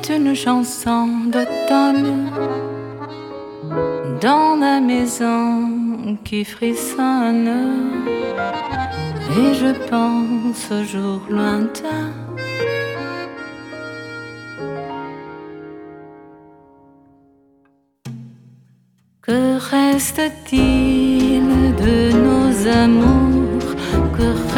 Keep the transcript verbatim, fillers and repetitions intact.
une chanson d'automne dans la maison qui frissonne, et je pense aux jours lointains. Que reste-t-il de nos amours? Que